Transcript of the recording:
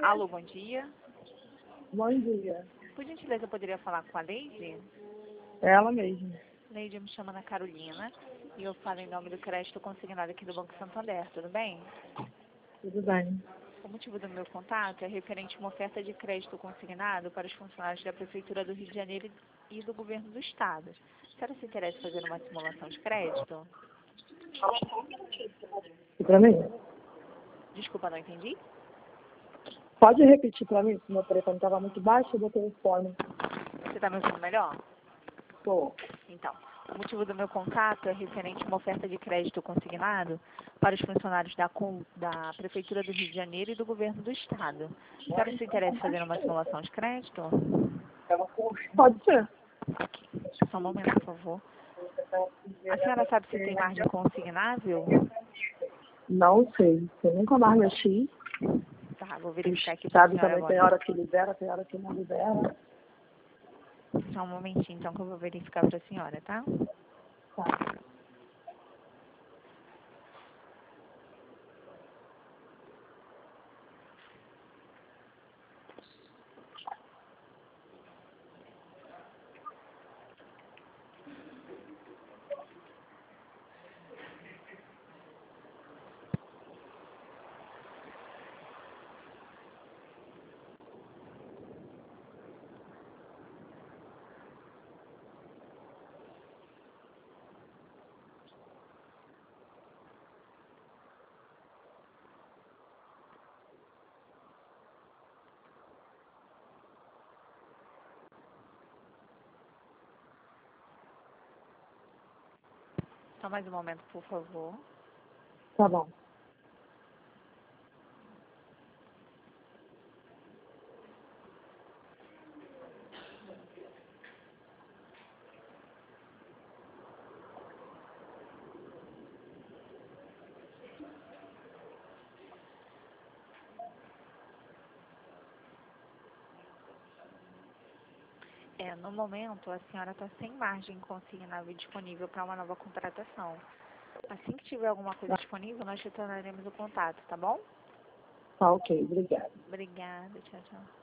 Alô, bom dia. Bom dia. Por gentileza, eu poderia falar com a Leide? É ela mesma. Leide, eu me chamo Ana Carolina e eu falo em nome do crédito consignado aqui do Banco Santander, tudo bem? Tudo bem. O motivo do meu contato é referente a uma oferta de crédito consignado para os funcionários da Prefeitura do Rio de Janeiro e do Governo do Estado. A senhora se interessa em fazer uma simulação de crédito? E pra mim? Desculpa, não entendi? Pode repetir pra mim? Meu telefone estava muito baixo, eu botei o fone. Você está me ouvindo melhor? Tô. Então, o motivo do meu contato é referente a uma oferta de crédito consignado para os funcionários da Prefeitura do Rio de Janeiro e do Governo do Estado. A senhora se interessa em fazer uma simulação de crédito? Pode ser. Ok. Só um momento, por favor. A senhora sabe se tem margem consignável? Não sei. Eu nunca mais mexi. Tá, vou verificar aqui para a Sabe senhora também tem agora. hora que libera, tem hora que não libera. Só um momentinho, então, que eu vou verificar para a senhora, tá? Tá. Só mais um momento, por favor. Tá bom. No momento, a senhora está sem margem consignável disponível para uma nova contratação. Assim que tiver alguma coisa disponível, nós retornaremos o contato, tá bom? Tá ok, obrigada. Obrigada, tchau, tchau.